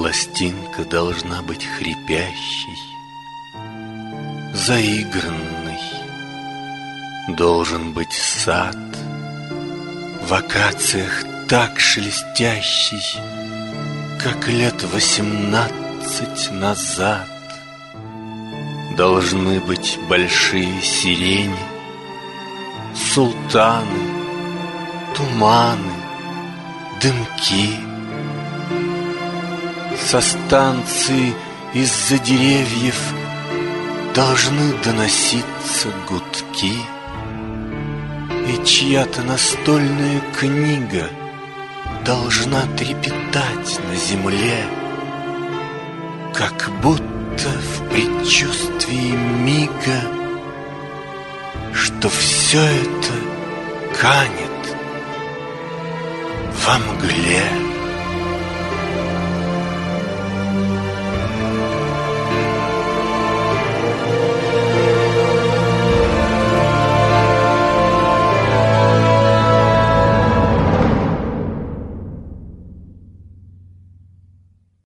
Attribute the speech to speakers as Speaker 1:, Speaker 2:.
Speaker 1: пластинка должна быть хрипящей, заигранный. Должен быть сад в акациях так шелестящий, как лет 18 назад. Должны быть большие сирени, султаны, туманы, дымки. Со станции из-за деревьев должны доноситься гудки, и чья-то настольная книга должна трепетать на земле, как будто в предчувствии мига, что все это канет во мгле.